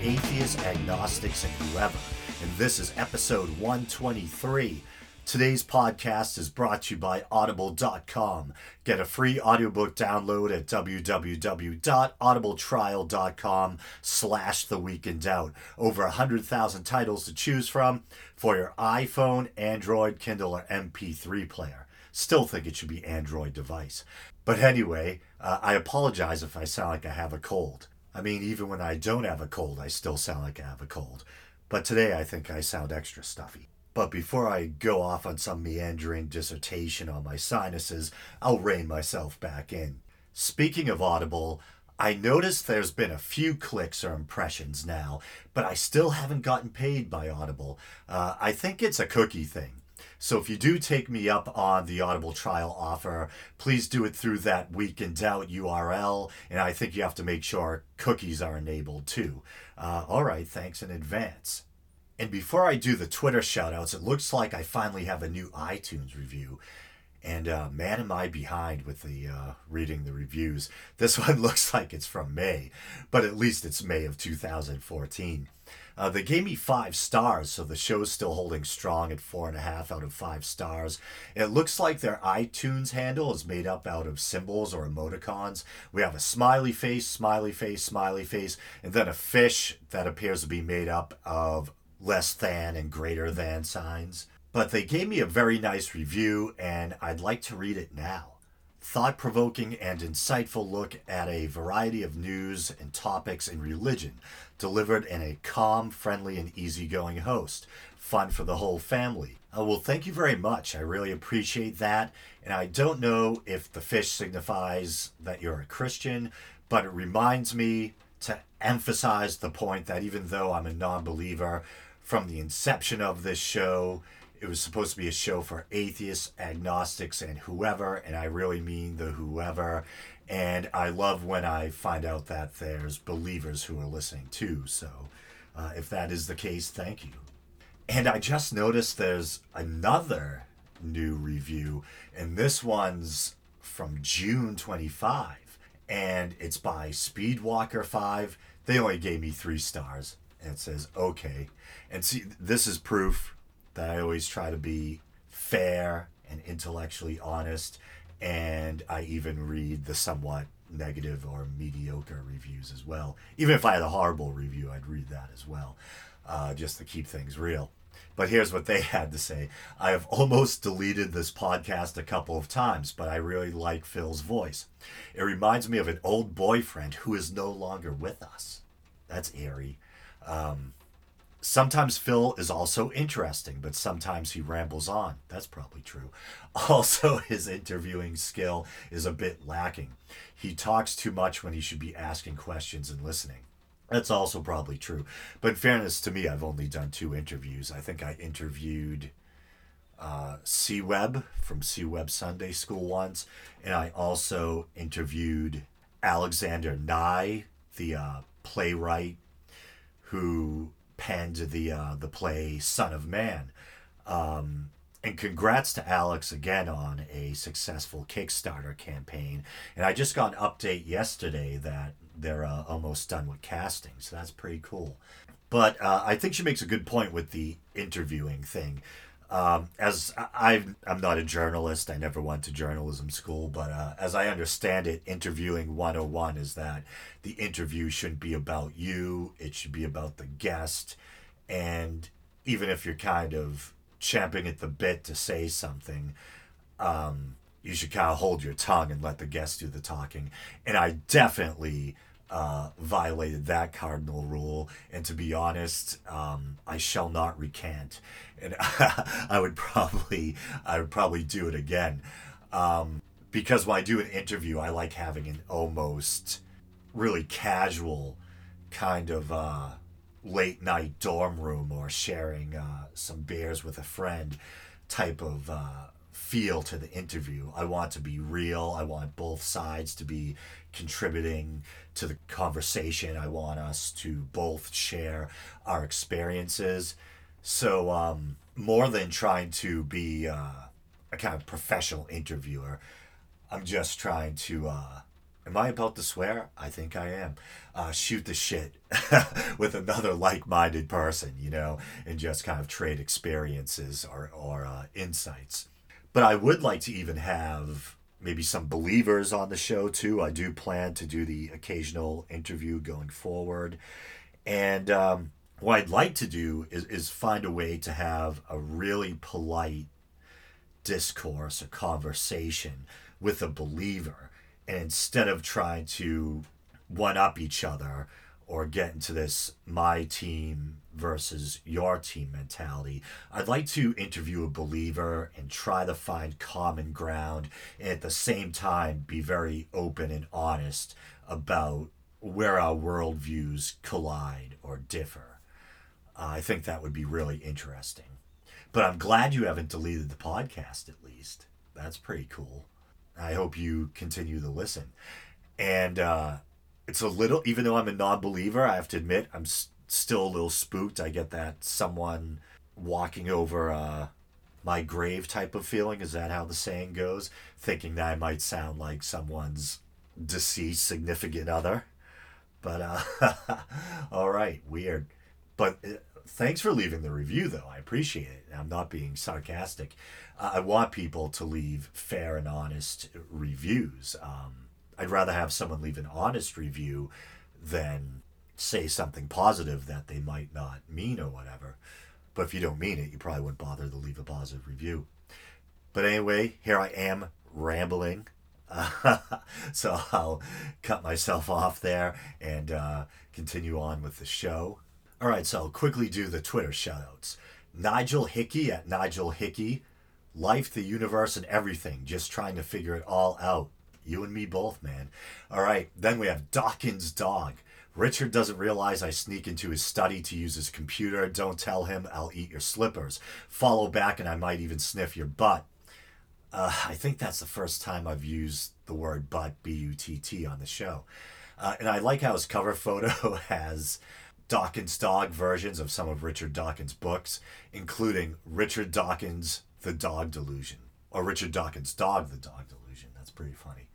atheists, agnostics, and whoever. And this is episode 123. Today's podcast is brought to you by Audible.com. Get a free audiobook download at www.audibletrial.com/theweekindoubt. Over 100,000 titles to choose from for your iPhone, Android, Kindle, or MP3 player. Still think it should be Android device. But anyway, I apologize if I sound like I have a cold. I mean, even when I don't have a cold, I still sound like I have a cold. But today I think I sound extra stuffy. But before I go off on some meandering dissertation on my sinuses, I'll rein myself back in. Speaking of Audible, I noticed there's been a few clicks or impressions now, but I still haven't gotten paid by Audible. I think it's a cookie thing. So if you do take me up on the Audible trial offer, please do it through that Week in Doubt URL, and I think you have to make sure cookies are enabled too. All right, thanks in advance. And before I do the Twitter shoutouts, it looks like I finally have a new iTunes review. And man, am I behind with the reading the reviews. This one looks like it's from May, but at least it's May of 2014. They gave me 5 stars, so the show's still holding strong at 4.5 out of 5 stars. It looks like their iTunes handle is made up out of symbols or emoticons. We have a smiley face, smiley face, smiley face, and then a fish that appears to be made up of less than and greater than signs. But they gave me a very nice review, and I'd like to read it now. Thought-provoking and insightful look at a variety of news and topics in religion, delivered in a calm, friendly, and easygoing host. Fun for the whole family. Well, thank you very much. I really appreciate that. And I don't know if the fish signifies that you're a Christian, but it reminds me to emphasize the point that even though I'm a non-believer, from the inception of this show, it was supposed to be a show for atheists, agnostics, and whoever, and I really mean the whoever. And I love when I find out that there's believers who are listening too. So if that is the case, thank you. And I just noticed there's another new review, and this one's from June 25, and it's by Speedwalker5. They only gave me 3 stars, and it says, okay. And see, this is proof that I always try to be fair and intellectually honest, and I even read the somewhat negative or mediocre reviews as well. Even if I had a horrible review, I'd read that as well, just to keep things real. But here's what they had to say. I have almost deleted this podcast a couple of times, but I really like Phil's voice. It reminds me of an old boyfriend who is no longer with us. That's eerie. Sometimes Phil is also interesting, but sometimes he rambles on. That's probably true. Also, his interviewing skill is a bit lacking. He talks too much when he should be asking questions and listening. That's also probably true. But in fairness to me, I've only done 2 interviews. I think I interviewed C-Web from C-Web Sunday School once, and I also interviewed Alexander Nye, the playwright who penned the play Son of Man. And congrats to Alex again on a successful Kickstarter campaign. And I just got an update yesterday that they're almost done with casting, so that's pretty cool. But I think she makes a good point with the interviewing thing. As I'm not a journalist, I never went to journalism school, but as I understand it, interviewing 101 is that the interview shouldn't be about you, it should be about the guest, and even if you're kind of champing at the bit to say something, you should kind of hold your tongue and let the guest do the talking. And I definitely violated that cardinal rule, and to be honest, I shall not recant, and I would probably do it again, because when I do an interview, I like having an almost really casual kind of late night dorm room or sharing some beers with a friend type of feel to the interview. I want to be real. I want both sides to be contributing to the conversation. I want us to both share our experiences. So more than trying to be a kind of professional interviewer, I'm just trying to Am I about to swear? I think I am. Shoot the shit with another like-minded person, and just kind of trade experiences or insights. But I would like to even have maybe some believers on the show too. I do plan to do the occasional interview going forward. And what I'd like to do is find a way to have a really polite discourse or conversation with a believer. And instead of trying to one up each other or get into this my team versus your team mentality, I'd like to interview a believer and try to find common ground and at the same time be very open and honest about where our worldviews collide or differ. I think that would be really interesting. But I'm glad you haven't deleted the podcast, at least. That's pretty cool. I hope you continue to listen. And it's a little, even though I'm a non believer, I have to admit, I'm still a little spooked. I get that someone walking over my grave type of feeling. Is that how the saying goes? Thinking that I might sound like someone's deceased significant other. But, all right, weird. But thanks for leaving the review, though. I appreciate it. I'm not being sarcastic. I want people to leave fair and honest reviews. I'd rather have someone leave an honest review than say something positive that they might not mean or whatever. But if you don't mean it, you probably wouldn't bother to leave a positive review. But anyway, here I am rambling. So I'll cut myself off there and continue on with the show. All right, so I'll quickly do the Twitter shoutouts. Nigel Hickey at Nigel Hickey. Life, the universe, and everything. Just trying to figure it all out. You and me both, man. All right, then we have Dawkins Dog. Richard doesn't realize I sneak into his study to use his computer. Don't tell him, I'll eat your slippers. Follow back and I might even sniff your butt. I think that's the first time I've used the word butt, B-U-T-T, on the show. And I like how his cover photo has Dawkins Dog versions of some of Richard Dawkins' books, including Richard Dawkins, The Dog Delusion, or Richard Dawkins' Dog, The Dog Delusion. That's pretty funny.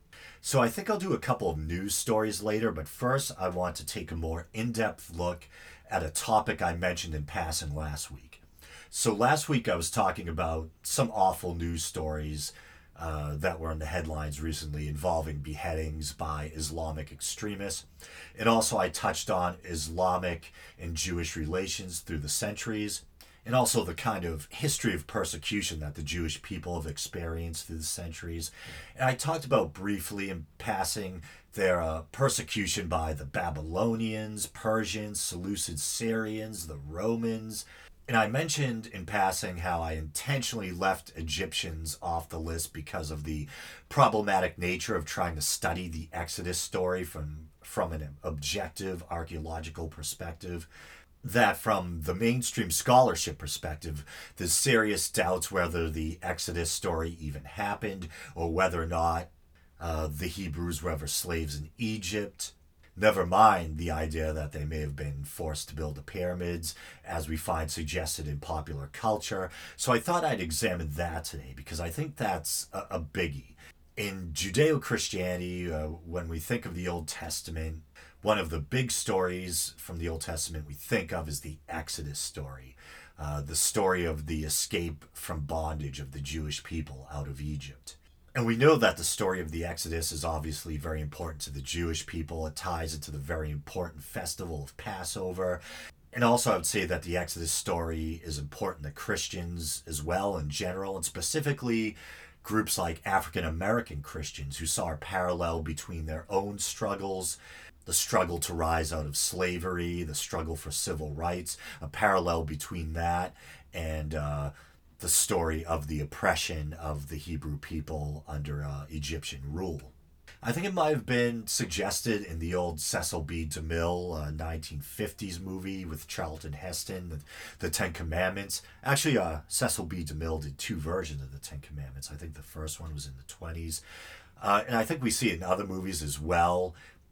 So I think I'll do a couple of news stories later, but first I want to take a more in-depth look at a topic I mentioned in passing last week. So last week I was talking about some awful news stories that were in the headlines recently involving beheadings by Islamic extremists. And also I touched on Islamic and Jewish relations through the centuries, and also the kind of history of persecution that the Jewish people have experienced through the centuries. And I talked about briefly in passing their persecution by the Babylonians, Persians, Seleucid Syrians, the Romans. And I mentioned in passing how I intentionally left Egyptians off the list because of the problematic nature of trying to study the Exodus story from an objective archaeological perspective. That from the mainstream scholarship perspective, there's serious doubts whether the Exodus story even happened or whether or not the Hebrews were ever slaves in Egypt. Never mind the idea that they may have been forced to build the pyramids, as we find suggested in popular culture. So I thought I'd examine that today because I think that's a biggie. In Judeo-Christianity, when we think of the Old Testament, one of the big stories from the Old Testament we think of is the Exodus story, the story of the escape from bondage of the Jewish people out of Egypt. And we know that the story of the Exodus is obviously very important to the Jewish people. It ties into the very important festival of Passover. And also, I would say that the Exodus story is important to Christians as well in general, and specifically groups like African American Christians who saw a parallel between their own struggles, the struggle to rise out of slavery, the struggle for civil rights, a parallel between that and the story of the oppression of the Hebrew people under Egyptian rule. I think it might have been suggested in the old Cecil B. DeMille 1950s movie with Charlton Heston, the Ten Commandments. Actually, Cecil B. DeMille did two versions of the Ten Commandments. I think the first one was in the 20s. And I think we see it in other movies as well,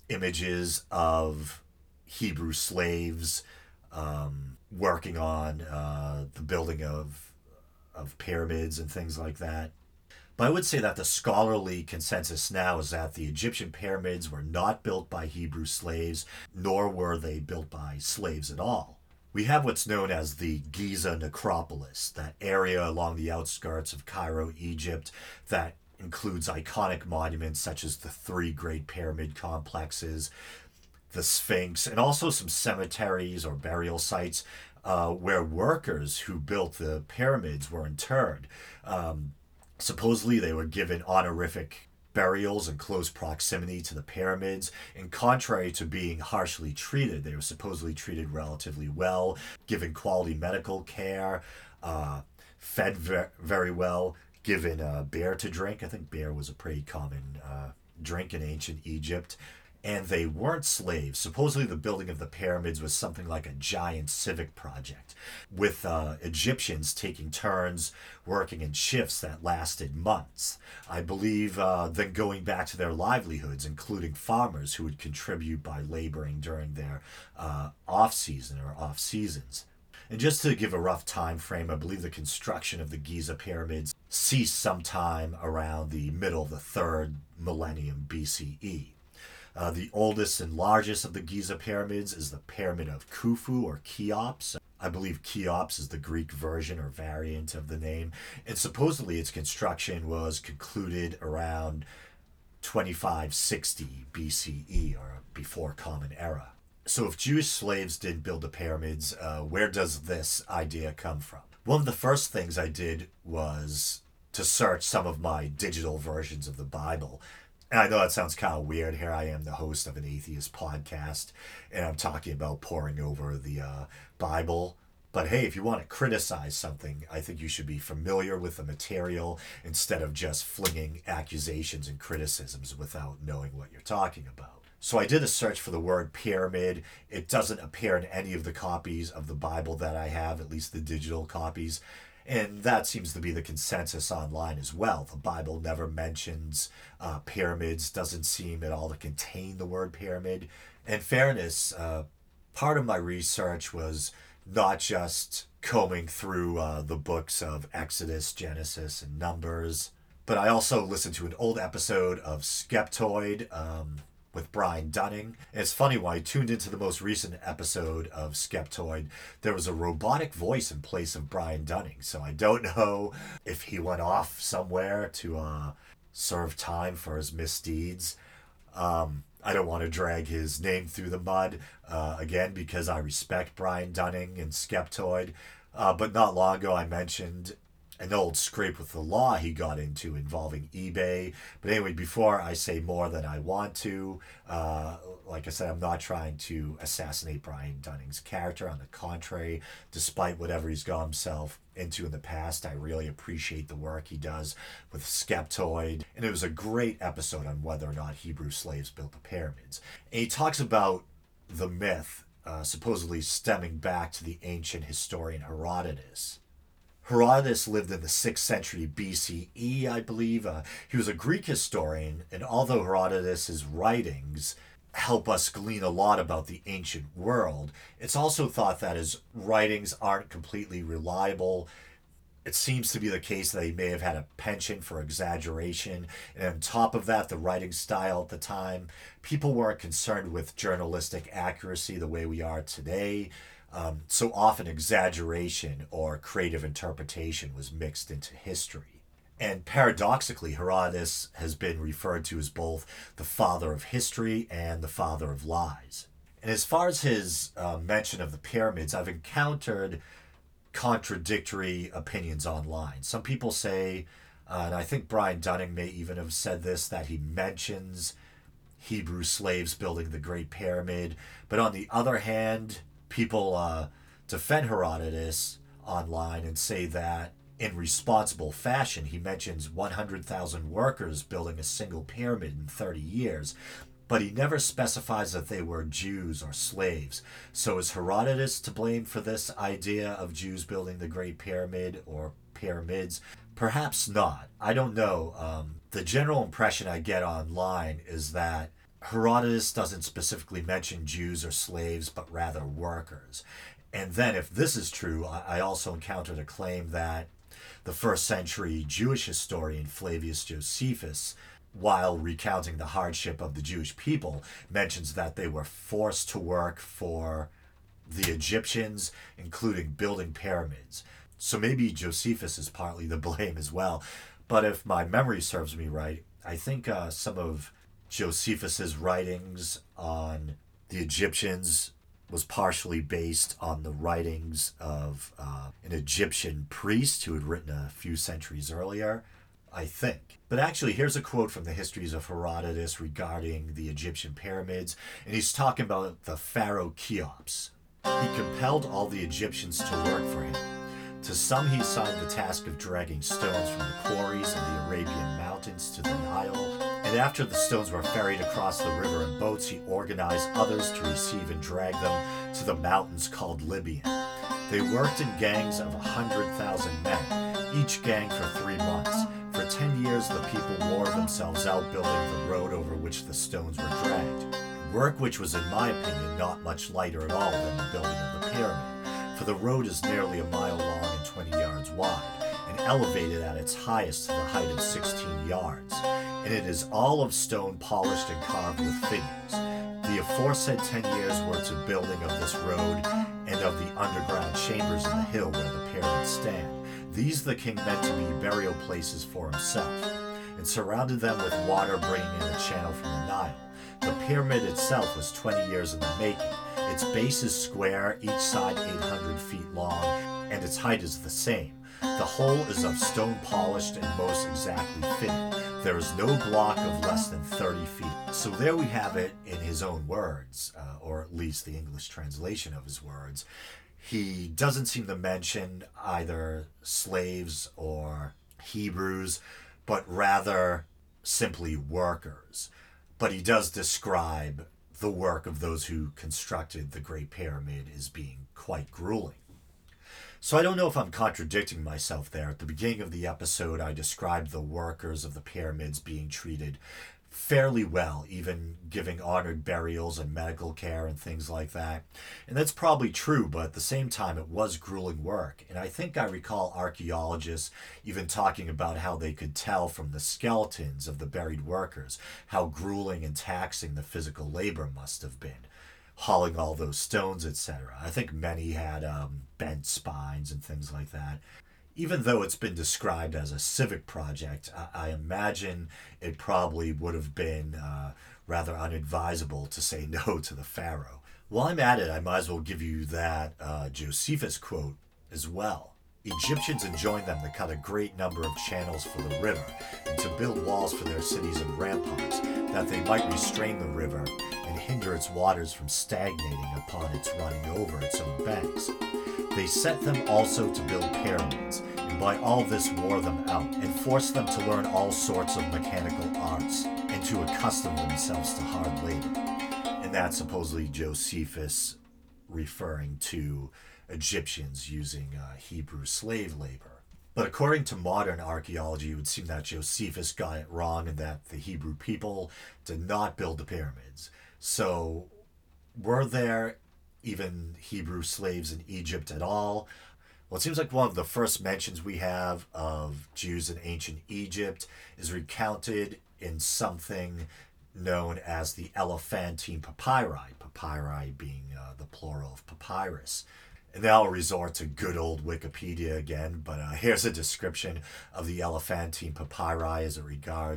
images of Hebrew slaves working on the building of pyramids and things like that. But I would say that the scholarly consensus now is that the Egyptian pyramids were not built by Hebrew slaves, nor were they built by slaves at all. We have what's known as the Giza Necropolis, that area along the outskirts of Cairo, Egypt, that includes iconic monuments such as the three Great Pyramid complexes, the Sphinx, and also some cemeteries or burial sites where workers who built the pyramids were interred. Supposedly, they were given honorific burials in close proximity to the pyramids, and contrary to being harshly treated, they were supposedly treated relatively well, given quality medical care, fed very well, given beer to drink. I think beer was a pretty common drink in ancient Egypt. And they weren't slaves. Supposedly, the building of the pyramids was something like a giant civic project, with Egyptians taking turns working in shifts that lasted months. I believe then going back to their livelihoods, including farmers who would contribute by laboring during their off season or off seasons. And just to give a rough time frame, I believe the construction of the Giza pyramids ceased sometime around the middle of the third millennium BCE. The oldest and largest of the Giza pyramids is the Pyramid of Khufu or Cheops. I believe Cheops is the Greek version or variant of the name. And supposedly its construction was concluded around 2560 BCE or before Common Era. So if Jewish slaves didn't build the pyramids, where does this idea come from? One of the first things I did was to search some of my digital versions of the Bible. And I know that sounds kind of weird. Here I am, the host of an atheist podcast, and I'm talking about poring over the Bible. But hey, if you want to criticize something, I think you should be familiar with the material instead of just flinging accusations and criticisms without knowing what you're talking about. So I did a search for the word pyramid. It doesn't appear in any of the copies of the Bible that I have, at least the digital copies. And that seems to be the consensus online as well. The Bible never mentions pyramids, doesn't seem at all to contain the word pyramid. In fairness, part of my research was not just combing through the books of Exodus, Genesis, and Numbers, but I also listened to an old episode of Skeptoid with Brian Dunning. And it's funny, when I tuned into the most recent episode of Skeptoid, there was a robotic voice in place of Brian Dunning. So I don't know if he went off somewhere to serve time for his misdeeds. I don't want to drag his name through the mud, again, because I respect Brian Dunning and Skeptoid. But not long ago, I mentioned an old scrape with the law he got into involving eBay. But anyway, before I say more than I want to, like I said, I'm not trying to assassinate Brian Dunning's character. On the contrary, despite whatever he's got himself into in the past, I really appreciate the work he does with Skeptoid. And it was a great episode on whether or not Hebrew slaves built the pyramids. And he talks about the myth, supposedly stemming back to the ancient historian Herodotus. Herodotus lived in the 6th century BCE, I believe. He was a Greek historian, and although Herodotus' writings help us glean a lot about the ancient world, it's also thought that his writings aren't completely reliable. It seems to be the case that he may have had a penchant for exaggeration, and on top of that, the writing style at the time, people weren't concerned with journalistic accuracy the way we are today. So often exaggeration or creative interpretation was mixed into history. And paradoxically, Herodotus has been referred to as both the father of history and the father of lies. And as far as his mention of the pyramids, I've encountered contradictory opinions online. Some people say, and I think Brian Dunning may even have said this, that he mentions Hebrew slaves building the Great Pyramid. But on the other hand, people defend Herodotus online and say that in responsible fashion, he mentions 100,000 workers building a single pyramid in 30 years, but he never specifies that they were Jews or slaves. So is Herodotus to blame for this idea of Jews building the Great Pyramid or pyramids? Perhaps not. I don't know. The general impression I get online is that Herodotus doesn't specifically mention Jews or slaves, but rather workers. And then if this is true, I also encountered a claim that The first century Jewish historian Flavius Josephus, while recounting the hardship of the Jewish people, mentions that they were forced to work for the Egyptians, including building pyramids. So maybe Josephus is partly to blame as well. But if my memory serves me right, I think some of Josephus's writings on the Egyptians was partially based on the writings of an Egyptian priest who had written a few centuries earlier, I think. But actually, here's a quote from the Histories of Herodotus regarding the Egyptian pyramids, and he's talking about the pharaoh Cheops. He compelled all the Egyptians to work for him. To some he assigned the task of dragging stones from the quarries in the Arabian mountains to the Nile, and after the stones were ferried across the river in boats, he organized others to receive and drag them to the mountains called Libyan. They worked in gangs of 100,000 men, each gang for 3 months. For 10 years the people wore themselves out building the road over which the stones were dragged. Work which was, in my opinion, not much lighter at all than the building of the pyramid, for the road is nearly a mile long and 20 yards wide, and elevated at its highest to the height of 16 yards, and it is all of stone polished and carved with figures. The aforesaid 10 years were to building of this road and of the underground chambers in the hill where the pyramids stand. These the king meant to be burial places for himself, and surrounded them with water bringing in a channel from the Nile. The pyramid itself was 20 years in the making. Its base is square, each side 800 feet long, and its height is the same. The whole is of stone polished and most exactly fitted. There is no block of less than 30 feet. So there we have it in his own words, or at least the English translation of his words. He doesn't seem to mention either slaves or Hebrews, but rather simply workers. But he does describe the work of those who constructed the Great Pyramid as being quite grueling. So I don't know if I'm contradicting myself there. At the beginning of the episode, I described the workers of the pyramids being treated fairly well, even giving honored burials and medical care and things like that. And that's probably true, but at the same time, it was grueling work. And I think I recall archaeologists even talking about how they could tell from the skeletons of the buried workers how grueling and taxing the physical labor must have been, hauling all those stones, etc. I think many had bent spines and things like that. Even though it's been described as a civic project, I imagine it probably would have been rather unadvisable to say no to the pharaoh. While I'm at it, I might as well give you that Josephus quote as well. Egyptians enjoined them to cut a great number of channels for the river, and to build walls for their cities and ramparts, that they might restrain the river and hinder its waters from stagnating upon its running over its own banks. They set them also to build pyramids, and by all this wore them out, and forced them to learn all sorts of mechanical arts, and to accustom themselves to hard labor. And that's supposedly Josephus referring to Egyptians using Hebrew slave labor. But according to modern archaeology, it would seem that Josephus got it wrong and that the Hebrew people did not build the pyramids. So were there even Hebrew slaves in Egypt at all? Well, it seems like one of the first mentions we have of Jews in ancient Egypt is recounted in something known as the Elephantine Papyri, papyri being the plural of papyrus. And now I'll resort to good old Wikipedia again, but here's a description of the Elephantine Papyri as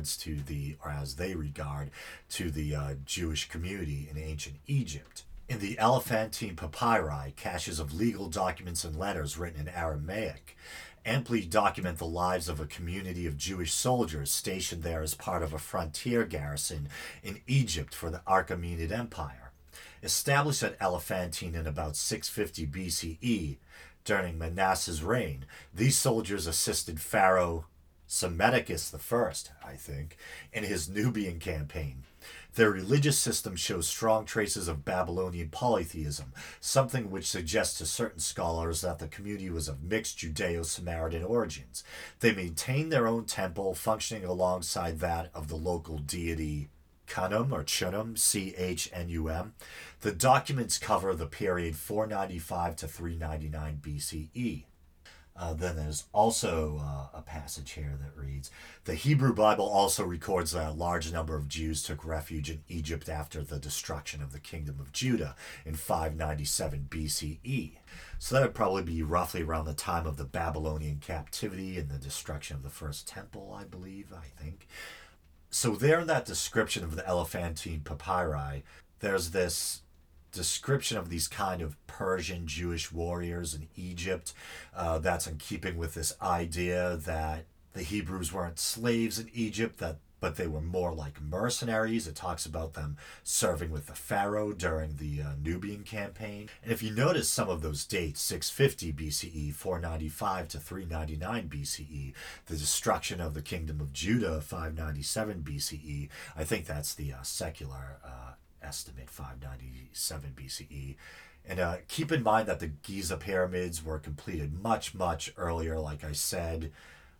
they regard to the Jewish community in ancient Egypt. In the Elephantine Papyri, caches of legal documents and letters written in Aramaic amply document the lives of a community of Jewish soldiers stationed there as part of a frontier garrison in Egypt for the Achaemenid Empire. Established at Elephantine in about 650 BCE, during Manasseh's reign, these soldiers assisted Pharaoh Psammetichus I, in his Nubian campaign. Their religious system shows strong traces of Babylonian polytheism, something which suggests to certain scholars that the community was of mixed Judeo-Samaritan origins. They maintained their own temple, functioning alongside that of the local deity Khnum or Chunum, Chnum. The documents cover the period 495 to 399 BCE. Then there's also a passage here that reads, "The Hebrew Bible also records that a large number of Jews took refuge in Egypt after the destruction of the kingdom of Judah in 597 BCE." So that would probably be roughly around the time of the Babylonian captivity and the destruction of the first temple, I believe, I think. So there in that description of the Elephantine papyri, there's this description of these kind of Persian Jewish warriors in Egypt. That's in keeping with this idea that the Hebrews weren't slaves in Egypt, but they were more like mercenaries. It talks about them serving with the pharaoh during the Nubian campaign. And if you notice some of those dates, 650 BCE, 495 to 399 BCE, the destruction of the kingdom of Judah, 597 BCE, I think that's the secular estimate, 597 BCE. And keep in mind that the Giza pyramids were completed much, much earlier, like I said,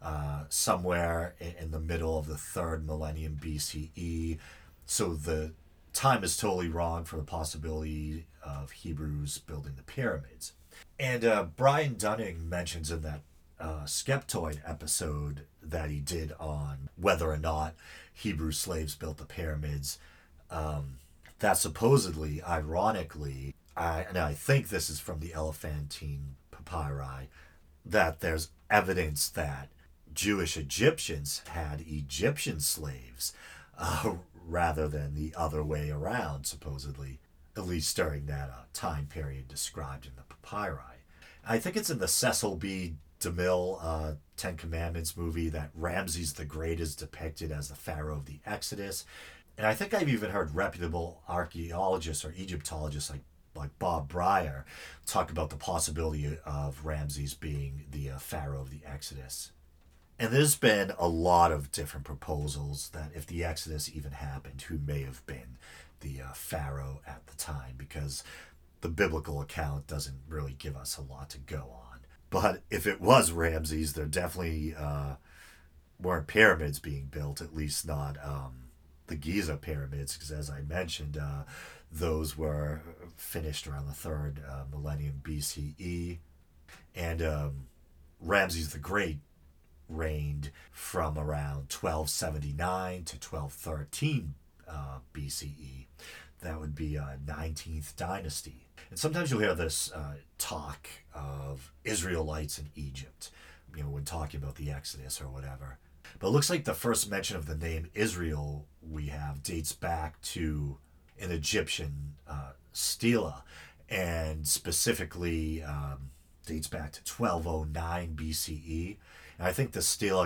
somewhere in the middle of the third millennium BCE. So the time is totally wrong for the possibility of Hebrews building the pyramids. And Brian Dunning mentions in that Skeptoid episode that he did on whether or not Hebrew slaves built the pyramids, that supposedly, ironically, and I think this is from the Elephantine papyri, that there's evidence that Jewish Egyptians had Egyptian slaves rather than the other way around, supposedly, at least during that time period described in the papyri. I think it's in the Cecil B. DeMille Ten Commandments movie that Ramses the Great is depicted as the Pharaoh of the Exodus. And I think I've even heard reputable archaeologists or Egyptologists like Bob Breyer talk about the possibility of Ramses being the Pharaoh of the Exodus. And there's been a lot of different proposals that if the Exodus even happened, who may have been the Pharaoh at the time, because the biblical account doesn't really give us a lot to go on. But if it was Ramses, there definitely weren't pyramids being built, at least not the Giza pyramids, because as I mentioned, those were finished around the third millennium BCE. And Ramses the Great reigned from around 1279 to 1213 BCE. That would be 19th dynasty. And sometimes you'll hear this talk of Israelites in Egypt, when talking about the Exodus or whatever. But it looks like the first mention of the name Israel we have dates back to an Egyptian stela, and specifically dates back to 1209 BCE. And I think the stela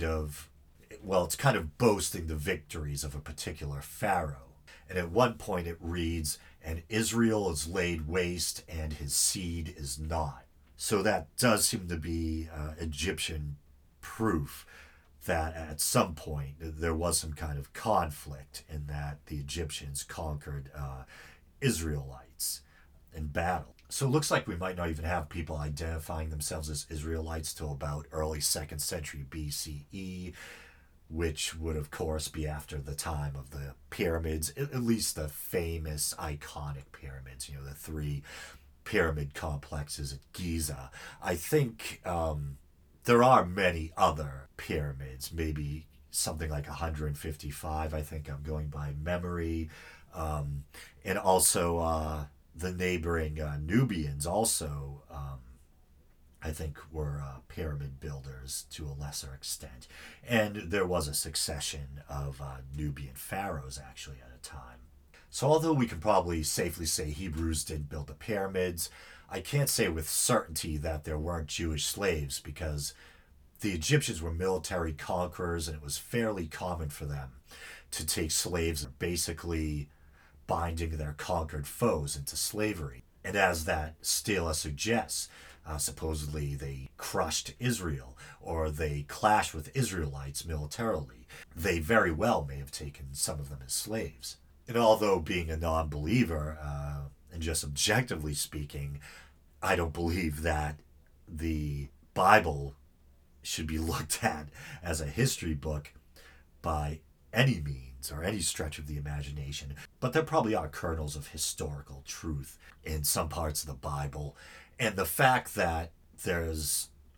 it's kind of boasting the victories of a particular pharaoh. And at one point it reads, "And Israel is laid waste, and his seed is not." So that does seem to be Egyptian proof that at some point there was some kind of conflict in that the Egyptians conquered Israelites in battle. So it looks like we might not even have people identifying themselves as Israelites till about early 2nd century BCE, which would of course be after the time of the pyramids, at least the famous iconic pyramids, the three pyramid complexes at Giza. I think there are many other pyramids, maybe something like 155, I think I'm going by memory. And also the neighboring Nubians also, I think, were pyramid builders to a lesser extent. And there was a succession of Nubian pharaohs actually at a time. So although we can probably safely say Hebrews didn't build the pyramids, I can't say with certainty that there weren't Jewish slaves, because the Egyptians were military conquerors and it was fairly common for them to take slaves, basically binding their conquered foes into slavery. And as that stela suggests, supposedly they crushed Israel or they clashed with Israelites militarily. They very well may have taken some of them as slaves. And although being a non-believer, and just objectively speaking, I don't believe that the Bible should be looked at as a history book by any means or any stretch of the imagination. But there probably are kernels of historical truth in some parts of the Bible. And the fact that there's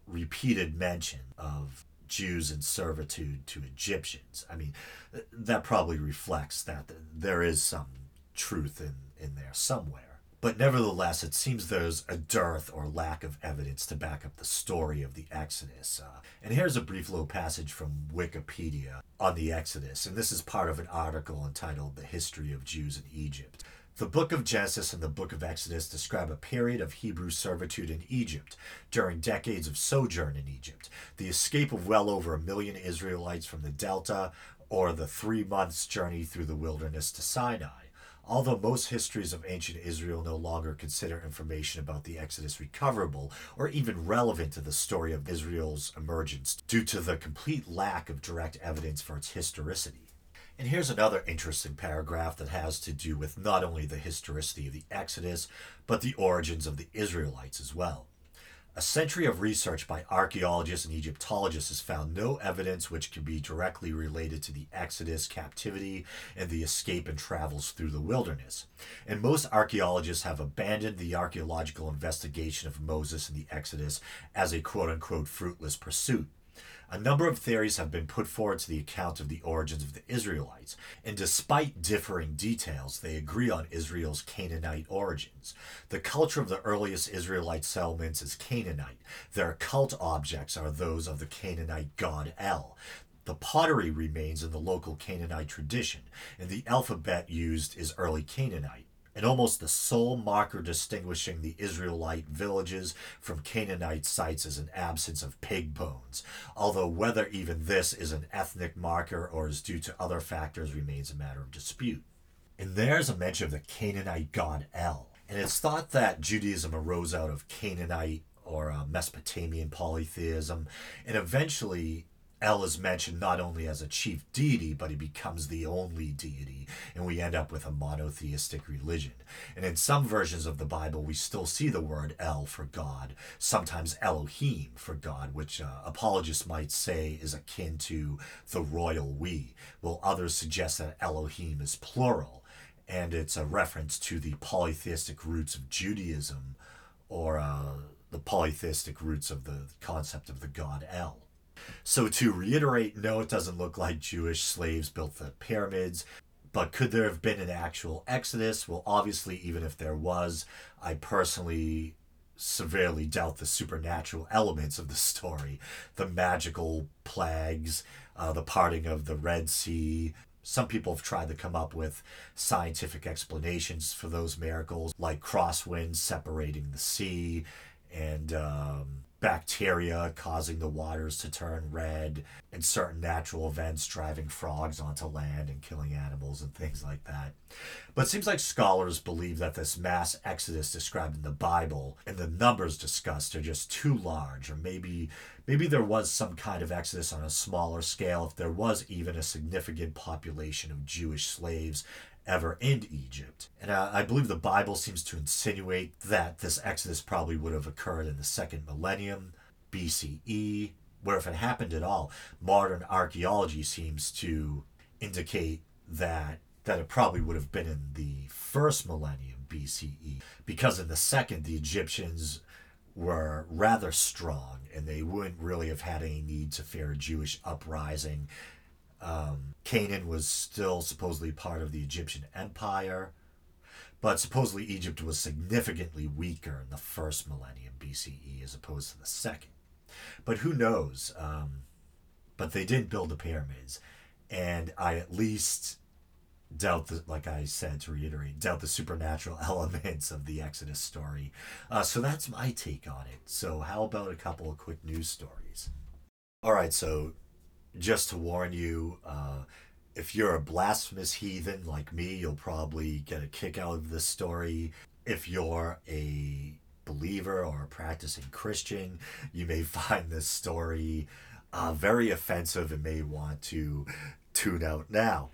repeated mention of Jews in servitude to Egyptians. I mean, that probably reflects that there is some truth in there somewhere. But nevertheless, it seems there's a dearth or lack of evidence to back up the story of the Exodus. And here's a brief little passage from Wikipedia on the Exodus, and this is part of an article entitled The History of Jews in Egypt. The book of Genesis and the book of Exodus describe a period of Hebrew servitude in Egypt during decades of sojourn in Egypt, the escape of well over 1 million Israelites from the Delta, or the 3 months journey through the wilderness to Sinai. Although most histories of ancient Israel no longer consider information about the Exodus recoverable or even relevant to the story of Israel's emergence due to the complete lack of direct evidence for its historicity. And here's another interesting paragraph that has to do with not only the historicity of the Exodus, but the origins of the Israelites as well. A century of research by archaeologists and Egyptologists has found no evidence which can be directly related to the Exodus, captivity, and the escape and travels through the wilderness. And most archaeologists have abandoned the archaeological investigation of Moses and the Exodus as a quote-unquote fruitless pursuit. A number of theories have been put forward to the account of the origins of the Israelites, and despite differing details, they agree on Israel's Canaanite origins. The culture of the earliest Israelite settlements is Canaanite. Their cult objects are those of the Canaanite god El. The pottery remains in the local Canaanite tradition, and the alphabet used is early Canaanite. And almost the sole marker distinguishing the Israelite villages from Canaanite sites is an absence of pig bones, although whether even this is an ethnic marker or is due to other factors remains a matter of dispute. And there's a mention of the Canaanite god El, and it's thought that Judaism arose out of Canaanite or Mesopotamian polytheism, and eventually El is mentioned not only as a chief deity, but he becomes the only deity, and we end up with a monotheistic religion. And in some versions of the Bible, we still see the word El for God, sometimes Elohim for God, which apologists might say is akin to the royal we, while others suggest that Elohim is plural, and it's a reference to the polytheistic roots of Judaism, or the polytheistic roots of the concept of the god El. So to reiterate, no, it doesn't look like Jewish slaves built the pyramids, but could there have been an actual exodus? Well, obviously, even if there was, I personally severely doubt the supernatural elements of the story. The magical plagues, the parting of the Red Sea. Some people have tried to come up with scientific explanations for those miracles, like crosswinds separating the sea, and bacteria causing the waters to turn red, and certain natural events driving frogs onto land and killing animals and things like that. But it seems like scholars believe that this mass exodus described in the Bible and the numbers discussed are just too large, or maybe there was some kind of exodus on a smaller scale, if there was even a significant population of Jewish slaves ever in Egypt. And I believe the Bible seems to insinuate that this exodus probably would have occurred in the second millennium BCE, where if it happened at all, modern archaeology seems to indicate that it probably would have been in the first millennium BCE, because in the second, the Egyptians were rather strong and they wouldn't really have had any need to fear a Jewish uprising. Canaan was still supposedly part of the Egyptian Empire, but supposedly Egypt was significantly weaker in the first millennium BCE as opposed to the second. But who knows? But they didn't build the pyramids, and I at least doubt the, like I said, to reiterate, doubt the supernatural elements of the Exodus story. So that's my take on it. So how about a couple of quick news stories? All right, so just to warn you, if you're a blasphemous heathen like me, you'll probably get a kick out of this story. If you're a believer or a practicing Christian, you may find this story very offensive and may want to tune out now.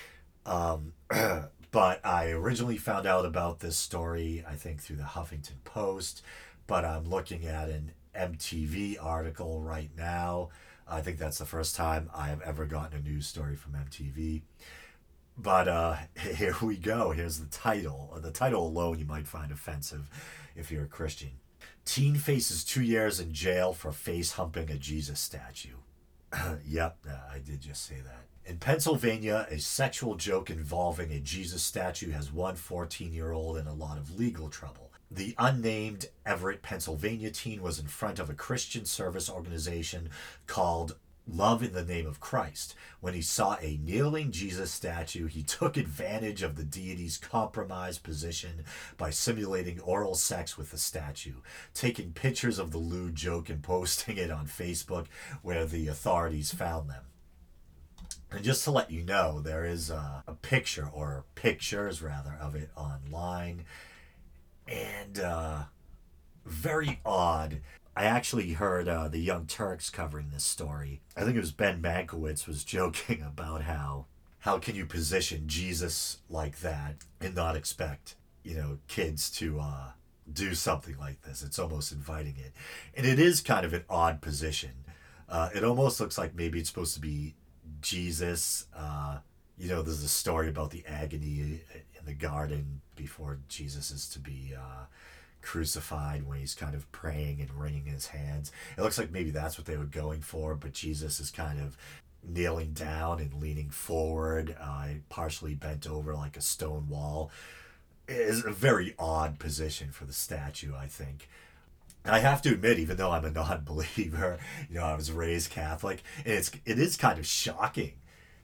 But I originally found out about this story, I think, through the Huffington Post, but I'm looking at an MTV article right now. I think that's the first time I have ever gotten a news story from MTV. But here we go. Here's the title. The title alone you might find offensive if you're a Christian. Teen faces 2 years in jail for face humping a Jesus statue. Yep, I did just say that. In Pennsylvania, a sexual joke involving a Jesus statue has one 14-year-old in a lot of legal trouble. The unnamed Everett, Pennsylvania teen was in front of a Christian service organization called Love in the Name of Christ. When he saw a kneeling Jesus statue, he took advantage of the deity's compromised position by simulating oral sex with the statue, taking pictures of the lewd joke and posting it on Facebook, where the authorities found them. And just to let you know, there is a picture, or pictures rather, of it online. And very odd. I actually heard the Young Turks covering this story. I think it was Ben Mankiewicz was joking about how can you position Jesus like that and not expect, kids to do something like this. It's almost inviting it. And it is kind of an odd position. It almost looks like maybe it's supposed to be Jesus. There's a story about the agony in the garden before Jesus is to be crucified, when he's kind of praying and wringing his hands. It looks like maybe that's what they were going for, but Jesus is kind of kneeling down and leaning forward, partially bent over like a stone wall. It is a very odd position for the statue, I think. I have to admit, even though I'm a non-believer, I was raised Catholic, and it is kind of shocking,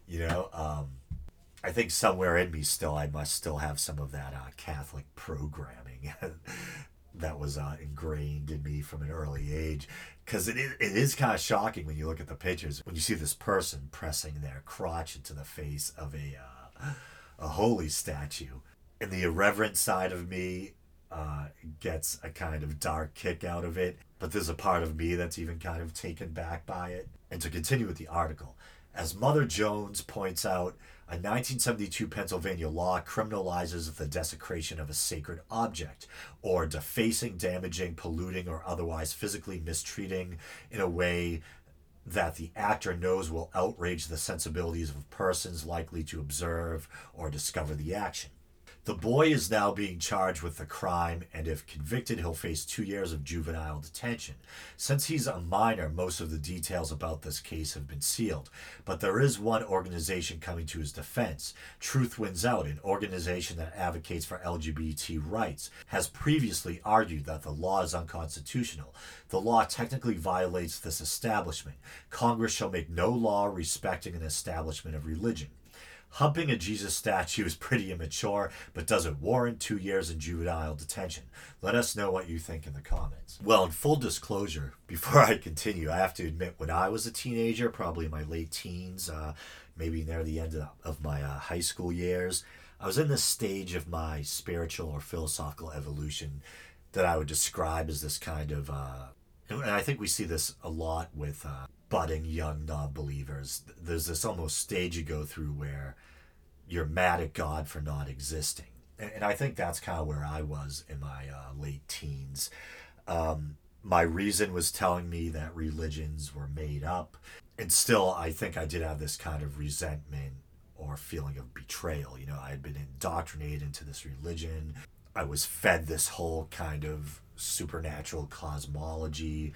I think somewhere in me I must still have some of that Catholic programming that was ingrained in me from an early age. Because it is kind of shocking when you look at the pictures, when you see this person pressing their crotch into the face of a holy statue. And the irreverent side of me gets a kind of dark kick out of it. But there's a part of me that's even kind of taken back by it. And to continue with the article, as Mother Jones points out, a 1972 Pennsylvania law criminalizes the desecration of a sacred object, or defacing, damaging, polluting, or otherwise physically mistreating in a way that the actor knows will outrage the sensibilities of persons likely to observe or discover the action. The boy is now being charged with the crime, and if convicted, he'll face 2 years of juvenile detention. Since he's a minor, most of the details about this case have been sealed. But there is one organization coming to his defense. Truth Wins Out, an organization that advocates for LGBT rights, has previously argued that the law is unconstitutional. The law technically violates this establishment. Congress shall make no law respecting an establishment of religion. Humping a Jesus statue is pretty immature, but does it warrant 2 years in juvenile detention? Let us know what you think in the comments. Well, in full disclosure, before I continue, I have to admit, when I was a teenager, probably in my late teens, maybe near the end of my high school years, I was in this stage of my spiritual or philosophical evolution that I would describe as this kind of, and I think we see this a lot with budding young non-believers. There's this almost stage you go through where you're mad at God for not existing. And I think that's kind of where I was in my late teens. My reason was telling me that religions were made up. And still, I think I did have this kind of resentment or feeling of betrayal. I had been indoctrinated into this religion. I was fed this whole kind of supernatural cosmology,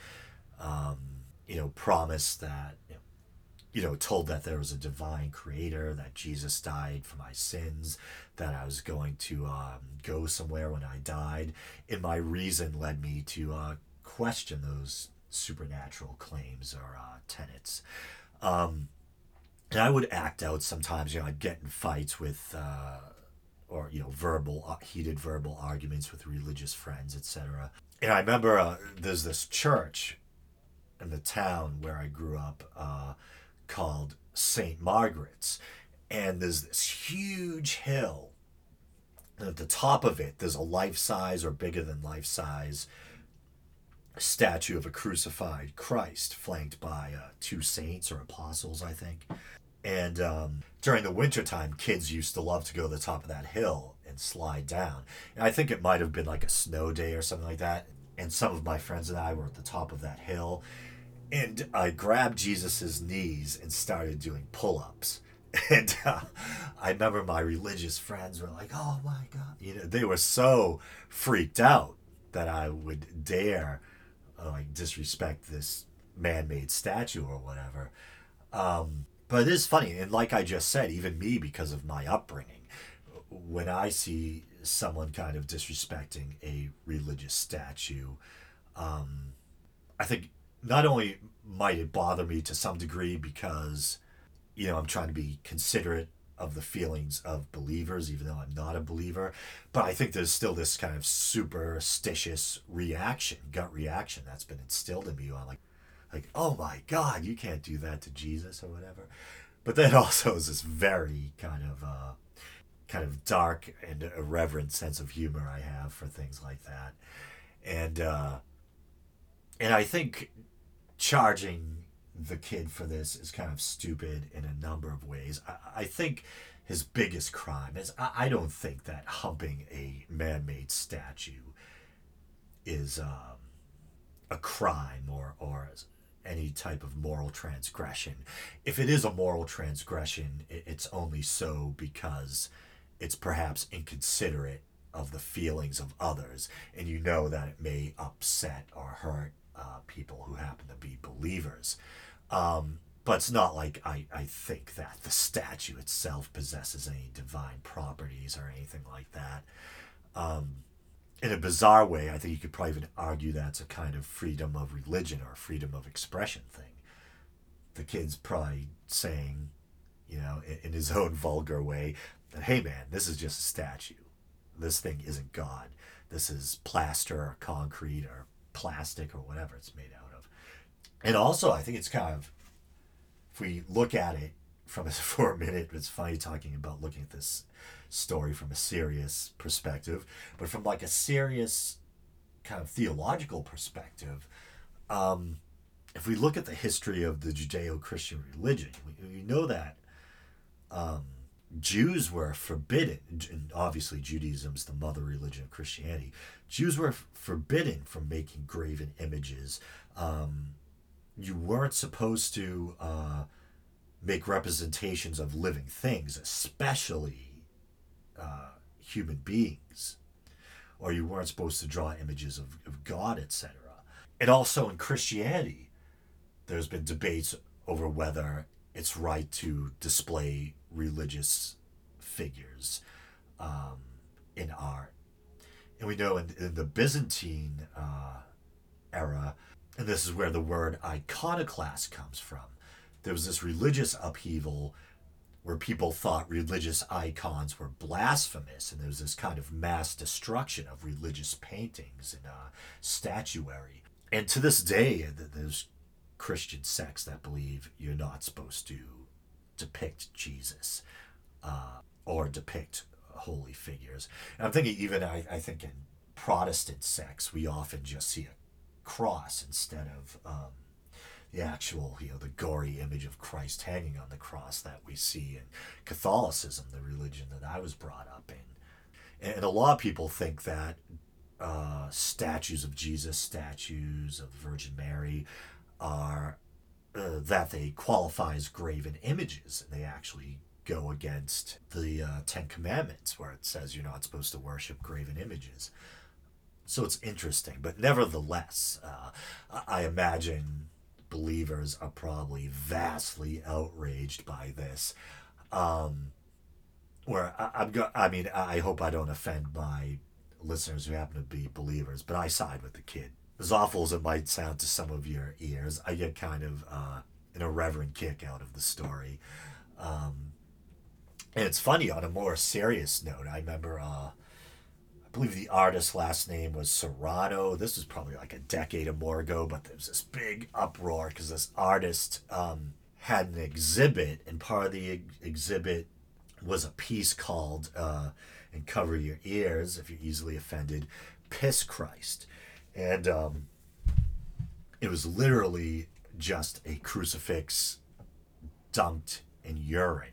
promised that, told that there was a divine creator, that Jesus died for my sins, that I was going to go somewhere when I died. And my reason led me to question those supernatural claims or tenets. And I would act out sometimes. I'd get in fights with or heated verbal arguments with religious friends, etc. And I remember there's this church in the town where I grew up called St. Margaret's, and there's this huge hill, and at the top of it there's a life-size or bigger than life-size statue of a crucified Christ, flanked by 2 saints or apostles, I think. And during the wintertime, kids used to love to go to the top of that hill and slide down. And I think it might have been like a snow day or something like that. And some of my friends and I were at the top of that hill. And I grabbed Jesus's knees and started doing pull-ups. And I remember my religious friends were like, oh my God. They were so freaked out. that I would dare like disrespect this man-made statue or whatever. But it is funny, and like I just said, even me, because of my upbringing, when I see someone kind of disrespecting a religious statue, I think not only might it bother me to some degree because, I'm trying to be considerate of the feelings of believers, even though I'm not a believer, but I think there's still this kind of superstitious reaction, gut reaction that's been instilled in me on like, oh my God, you can't do that to Jesus or whatever. But then also is this very kind of dark and irreverent sense of humor I have for things like that, and I think charging the kid for this is kind of stupid in a number of ways. I think his biggest crime is I don't think that humping a man-made statue is a crime or any type of moral transgression. If it is a moral transgression, it's only so because it's perhaps inconsiderate of the feelings of others, and that it may upset or hurt people who happen to be believers. But it's not like I think that the statue itself possesses any divine properties or anything like that. In a bizarre way, I think you could probably even argue that's a kind of freedom of religion or freedom of expression thing. The kid's probably saying, in his own vulgar way, that, hey man, this is just a statue. This thing isn't God. This is plaster or concrete or plastic or whatever it's made out of. And also, I think it's kind of, if we look at it for a minute, it's funny talking about looking at this story from a serious perspective, but from like a serious kind of theological perspective, if we look at the history of the Judeo-Christian religion, we know that Jews were forbidden, and obviously Judaism's the mother religion of Christianity. Jews were forbidden from making graven images. You weren't supposed to make representations of living things, especially human beings, or you weren't supposed to draw images of God, etc. And also in Christianity, there's been debates over whether it's right to display religious figures in art. And we know in the Byzantine era, and this is where the word iconoclast comes from, there was this religious upheaval where people thought religious icons were blasphemous, and there was this kind of mass destruction of religious paintings and statuary. And to this day, there's Christian sects that believe you're not supposed to depict Jesus or depict holy figures. And I'm thinking even, I think in Protestant sects, we often just see a cross instead of the actual, the gory image of Christ hanging on the cross that we see in Catholicism, the religion that I was brought up in. And a lot of people think that statues of Jesus, statues of the Virgin Mary, are that they qualify as graven images, and they actually go against the Ten Commandments, where it says you're not supposed to worship graven images. So it's interesting, but nevertheless, I imagine believers are probably vastly outraged by this. Where I hope I don't offend my listeners who happen to be believers, but I side with the kid. As awful as it might sound to some of your ears, I get kind of an irreverent kick out of the story. And it's funny, on a more serious note, I remember, I believe the artist's last name was Serrano. This was probably like a decade or more ago, but there was this big uproar because this artist had an exhibit, and part of the exhibit was a piece called, and cover your ears if you're easily offended, Piss Christ. And it was literally just a crucifix dunked in urine.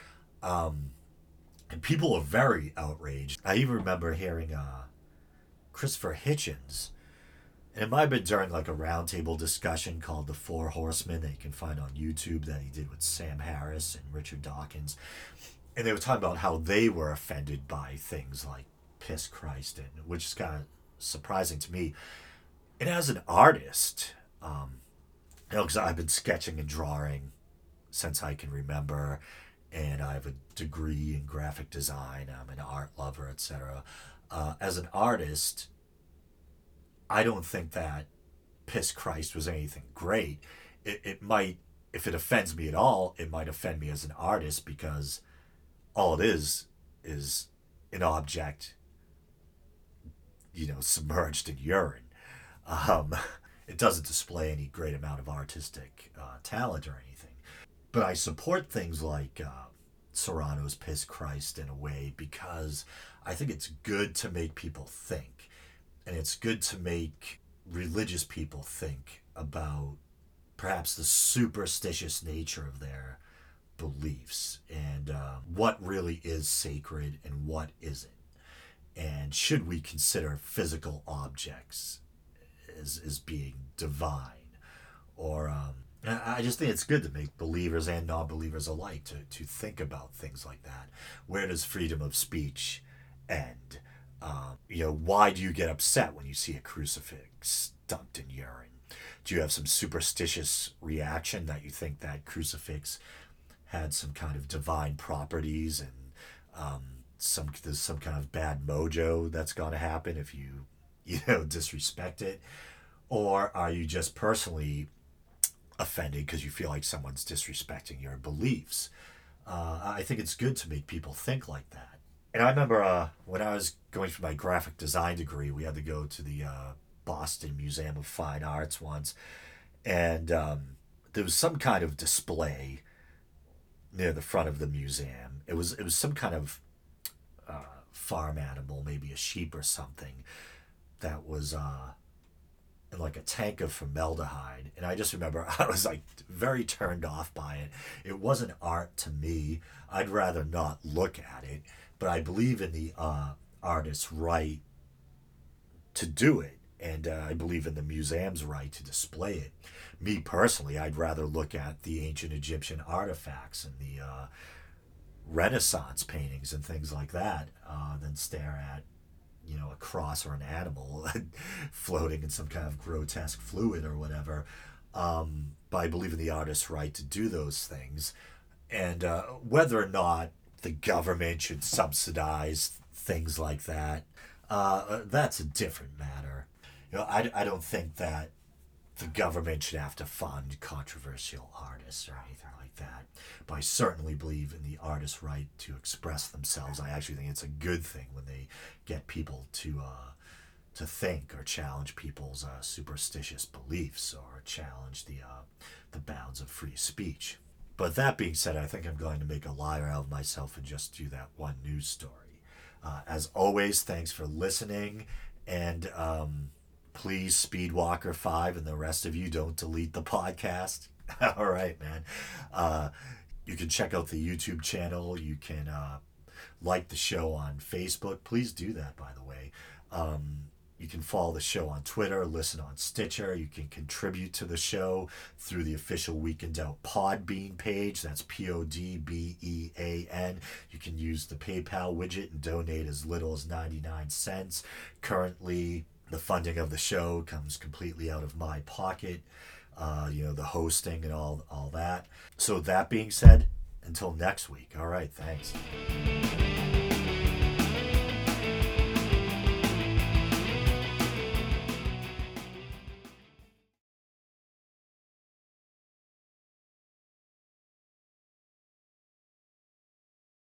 And people were very outraged. I even remember hearing Christopher Hitchens, and it might have been during like a roundtable discussion called The Four Horsemen that you can find on YouTube that he did with Sam Harris and Richard Dawkins. And they were talking about how they were offended by things like Piss Christ, and which is kind of surprising to me. And as an artist, because I've been sketching and drawing since I can remember, and I have a degree in graphic design. I'm an art lover, etc. As an artist, I don't think that Piss Christ was anything great. It might, if it offends me at all, it might offend me as an artist because all it is an object, submerged in urine. Um, it doesn't display any great amount of artistic talent or anything. But I support things like Serrano's Piss Christ in a way because I think it's good to make people think. And it's good to make religious people think about perhaps the superstitious nature of their beliefs and what really is sacred and what isn't. And should we consider physical objects as being divine? Or I just think it's good to make believers and non-believers alike to think about things like that. Where does freedom of speech end? Why do you get upset when you see a crucifix dunked in urine? Do you have some superstitious reaction that you think that crucifix had some kind of divine properties and there's some kind of bad mojo that's going to happen if you disrespect it? Or are you just personally offended because you feel like someone's disrespecting your beliefs? I think it's good to make people think like that. And I remember when I was going for my graphic design degree, we had to go to the Boston Museum of Fine Arts once, and there was some kind of display near the front of the museum. It was some kind of farm animal, maybe a sheep or something, that was in like a tank of formaldehyde. And I just remember I was like very turned off by it. It wasn't art to me. I'd rather not look at it, but I believe in the artist's right to do it. And I believe in the museum's right to display it. Me personally, I'd rather look at the ancient Egyptian artifacts and the Renaissance paintings and things like that than stare at a cross or an animal floating in some kind of grotesque fluid or whatever. But I believe in the artist's right to do those things. And whether or not the government should subsidize things like that, that's a different matter. I don't think that the government should have to fund controversial artists or anything like that. But I certainly believe in the artist's right to express themselves. I actually think it's a good thing when they get people to think or challenge people's superstitious beliefs or challenge the bounds of free speech. But that being said, I think I'm going to make a liar out of myself and just do that one news story. As always, thanks for listening, and please, Speedwalker 5 and the rest of you, don't delete the podcast. All right, man. You can check out the YouTube channel. You can like the show on Facebook. Please do that, by the way. You can follow the show on Twitter, listen on Stitcher. You can contribute to the show through the official Weekend Out Podbean page. That's PODBEAN. You can use the PayPal widget and donate as little as 99 cents. Currently, the funding of the show comes completely out of my pocket. The hosting and all that. So that being said, until next week. All right, thanks.